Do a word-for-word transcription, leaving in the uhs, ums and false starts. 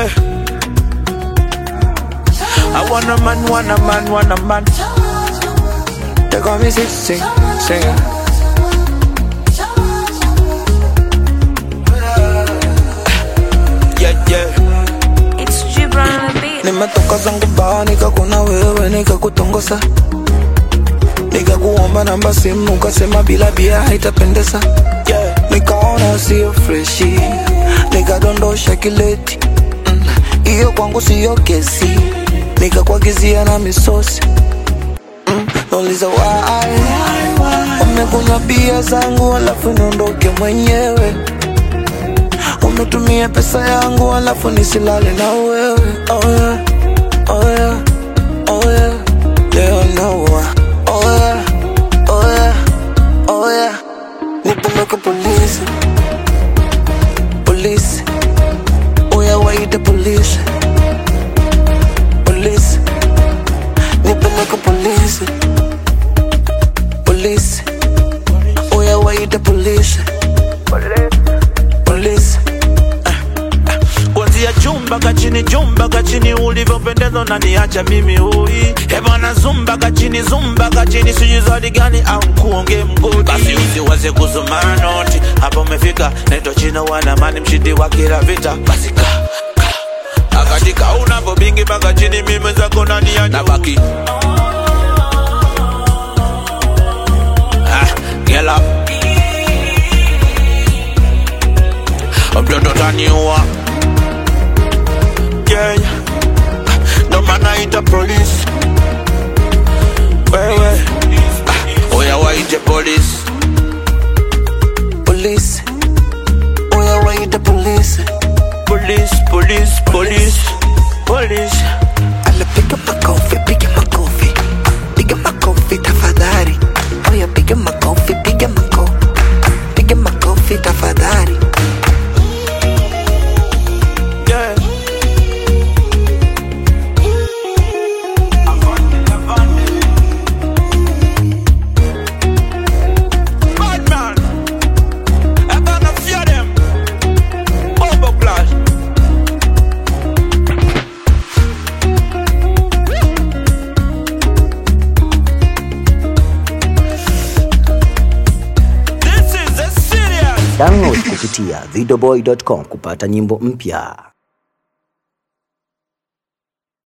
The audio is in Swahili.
yeah. I want a man, want a man, want a man. They call me sing, sing, sing. Yeah, yeah. It's Gibran on the beat. Nimetoka zangu baa, nikakuna wewe, nikakutongosa. Nikakuomba namba simu, ukasema bila bia haitapendeza. Yeah. Nikaona sio freshi, nikadondosha kileti. Mm. Iyo kwangu sio kesi, nikakuagizia na misosi. Mm. Nauliza why, umekunywa bia zangu alafu niondoke mwenyewe. Umetumia pesa yangu alafu nisilale na wewe. Oh yeah, oh yeah, oh yeah. Leo naua. Oh yeah, oh yeah, oh yeah. Nipeleke polisi, polisi. Oh yeah, waite polisi, polisi. Nipeleke polisi, polisi. Oh yeah, waite polisi, polisi. Kuanzia jumba kachini, jumba kachini, ulivyopendeza na niacha mimi hui. Ebana zumba kachini, zumba kachini, sijui zawadi gani au kuonge mgodi. Basi usiwaze kusoma noti, hapa umefika, naitwa Chino Wanamani, mshindi wa kila vita. Basi ka, ka, akatika unapo bingi baka chini, mimi zako na niacha nabaki. Ah, get up. Mtoto taniua. Yeah, no man I the police. Wait, wait. Ah, oh yeah, why the police? Police. Oh yeah, why the police? Police, police, police, police. I'll pick up my coffee, pick up my coffee, pick up my coffee, tafadhali. Oh yeah, pick up my coffee, pick up my coffee, pick up my coffee, tafadhali. Download kupitia videoboy dot com kupata nyimbo mpya.